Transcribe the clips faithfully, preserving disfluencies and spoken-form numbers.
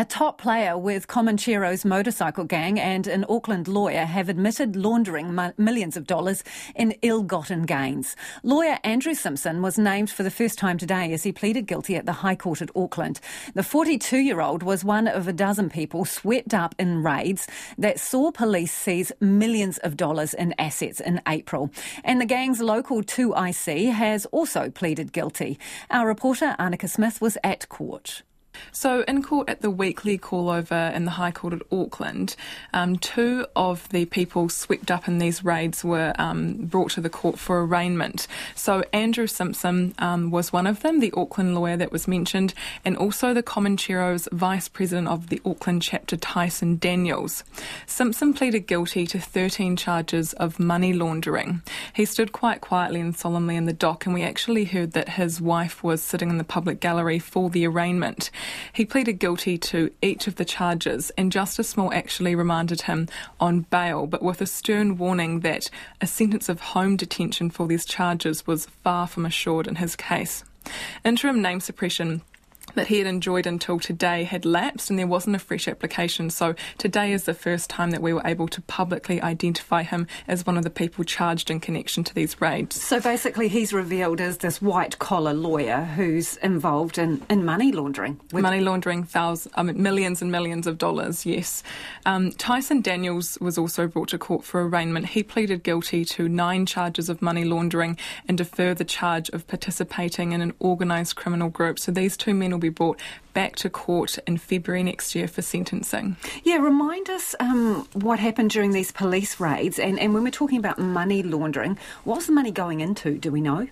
A top player with Comanchero's motorcycle gang and an Auckland lawyer have admitted laundering m- millions of dollars in ill-gotten gains. Lawyer Andrew Simpson was named for the first time today as he pleaded guilty at the High Court at Auckland. The forty-two-year-old was one of a dozen people swept up in raids that saw police seize millions of dollars in assets in April. And the gang's local two I C has also pleaded guilty. Our reporter Annika Smith was at court. So in court at the weekly call-over in the High Court at Auckland, um, two of the people swept up in these raids were um, brought to the court for arraignment. So Andrew Simpson um, was one of them, the Auckland lawyer that was mentioned, and also the Comanchero's Vice President of the Auckland chapter, Tyson Daniels. Simpson pleaded guilty to thirteen charges of money laundering. He stood quite quietly and solemnly in the dock, and we actually heard that his wife was sitting in the public gallery for the arraignment. He pleaded guilty to each of the charges, and Justice Small actually remanded him on bail, but with a stern warning that a sentence of home detention for these charges was far from assured in his case. Interim name suppression that he had enjoyed until today had lapsed, and there wasn't a fresh application, so today is the first time that we were able to publicly identify him as one of the people charged in connection to these raids. So basically he's revealed as this white-collar lawyer who's involved in, in money laundering. With money laundering thousands, I mean, millions and millions of dollars, yes. Um, Tyson Daniels was also brought to court for arraignment. He pleaded guilty to nine charges of money laundering and a further charge of participating in an organised criminal group. So these two men will be brought back to court in February next year for sentencing. Yeah, remind us um, what happened during these police raids, and, and when we're talking about money laundering, what was the money going into, do we know?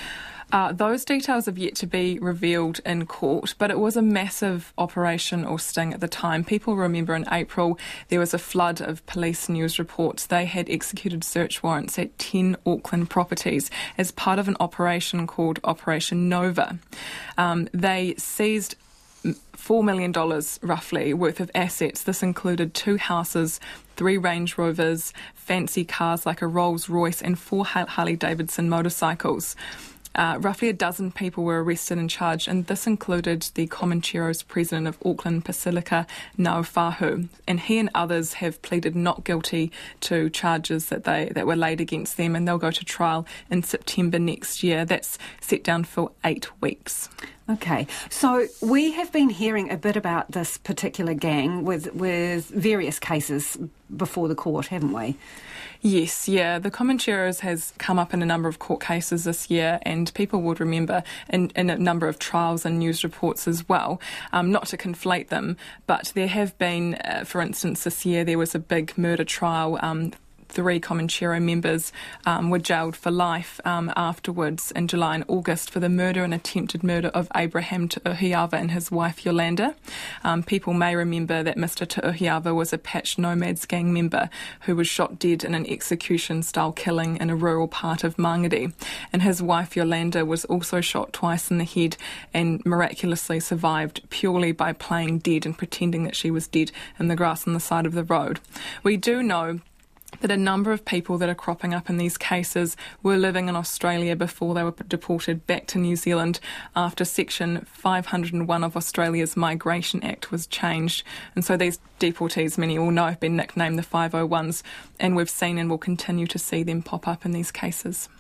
Uh, those details have yet to be revealed in court, but it was a massive operation or sting at the time. People remember in April there was a flood of police news reports. They had executed search warrants at ten Auckland properties as part of an operation called Operation Nova. Um, they seized four million dollars roughly worth of assets. This included two houses, three Range Rovers, fancy cars like a Rolls Royce, and four Harley Davidson motorcycles. Uh, roughly a dozen people were arrested and charged, and this included the Comanchero's president of Auckland, Pasilika Naufahu, and he and others have pleaded not guilty to charges that they that were laid against them, and they'll go to trial in September next year. That's set down for eight weeks. Okay, so we have been hearing a bit about this particular gang with with various cases before the court, haven't we? Yes, yeah. The Comancheros has come up in a number of court cases this year, and people would remember in, in a number of trials and news reports as well. Um, not to conflate them, but there have been, uh, for instance, this year there was a big murder trial. Um, Three Comanchero members um, were jailed for life um, afterwards in July and August for the murder and attempted murder of Abraham Tu'uhiava and his wife Yolanda. Um, people may remember that Mister Tu'uhiava was a Patch Nomads gang member who was shot dead in an execution-style killing in a rural part of Mangere. And his wife Yolanda was also shot twice in the head and miraculously survived purely by playing dead and pretending that she was dead in the grass on the side of the road. We do know that a number of people that are cropping up in these cases were living in Australia before they were deported back to New Zealand after Section five hundred and one of Australia's Migration Act was changed. And so these deportees, many all know, have been nicknamed the five oh ones, and we've seen and will continue to see them pop up in these cases.